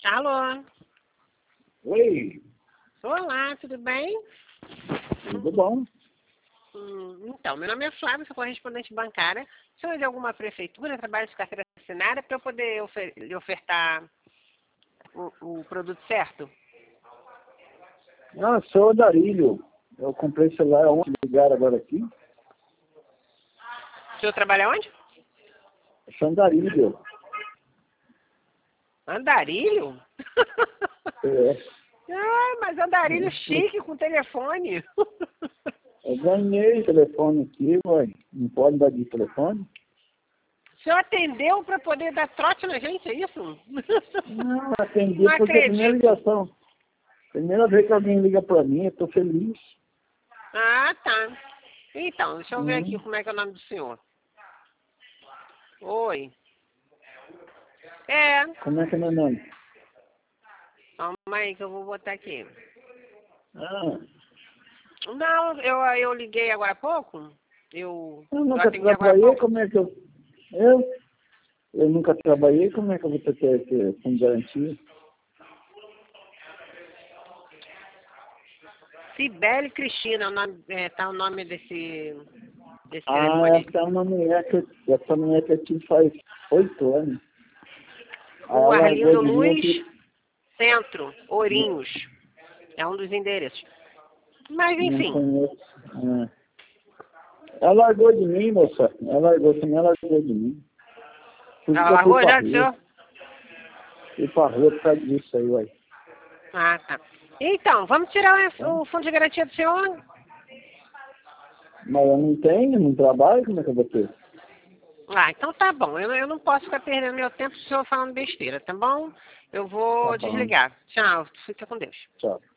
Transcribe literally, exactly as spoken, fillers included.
Alô? Oi, Olá, tudo bem? tudo bom? Hum, então, meu nome é Flávio, sou correspondente bancária. O senhor é de alguma prefeitura, trabalha de carteira assinada para eu poder ofer lhe ofertar o, o produto certo? Ah, sou o Darílio. Eu comprei celular ontem, ligaram agora aqui. O senhor trabalha onde? Sou o Darílio. Andarilho? É, Ah, mas andarilho chique com telefone. eu ganhei o telefone aqui, ué. Não pode dar de telefone? O senhor atendeu para poder dar trote na gente, é isso? Não, atendi Não porque é a primeira acredito. ligação. Primeira vez que alguém liga pra mim, eu tô feliz. Ah, tá. Então, deixa eu ver aqui Hum. como é que é o nome do senhor. Oi. É, Como é que é meu nome? calma aí que eu vou botar aqui. Ah, Não, eu, eu liguei agora há pouco. Eu, eu eu nunca atendi agora há trabalhei, pouco. como é que eu... Eu? Eu nunca trabalhei, como é que eu vou ter esse fundo de garantia? Cibele Cristina, é o nome, é, tá o nome desse, desse Ah, telefone. essa é uma mulher que, eu- essa mulher que eu tive faz oito anos. Aí O ela largou Arlindo de mim Luz, aqui. Centro, Ourinhos. É um dos endereços. Mas Não enfim. conheço. É. Ela largou de mim, moça. Ela largou também, ela largou de mim. Por isso Ela que eu fui largou pra já do rua. senhor? Fui pra rua por causa disso aí, ué. Ah, tá. Então, vamos tirar o o fundo de garantia do senhor? Mas eu não tenho, não trabalho, como é que eu vou ter? Ah, então tá bom. Eu, eu não posso ficar perdendo meu tempo com o senhor falando besteira, tá bom? Eu Tá vou bom. desligar. Tchau. Fica com Deus. Tchau.